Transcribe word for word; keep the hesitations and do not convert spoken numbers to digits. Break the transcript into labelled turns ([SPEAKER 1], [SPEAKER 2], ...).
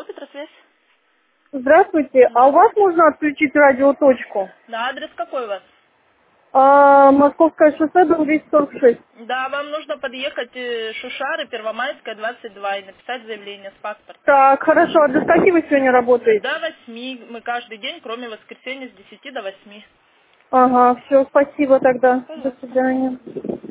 [SPEAKER 1] Петросвязь.
[SPEAKER 2] Здравствуйте. А у вас можно отключить радиоточку?
[SPEAKER 1] Да, адрес какой у вас?
[SPEAKER 2] А, Московское шоссе, дом двести сорок шесть.
[SPEAKER 1] Да, вам нужно подъехать э, Шушары, Первомайская, двадцать два и написать заявление с паспортом.
[SPEAKER 2] Так, хорошо. А до скольки вы сегодня работаете?
[SPEAKER 1] До восьми мы каждый день, кроме воскресенья, с десяти до восьми.
[SPEAKER 2] Ага, все, спасибо тогда. До
[SPEAKER 1] Пожалуйста.
[SPEAKER 2] свидания.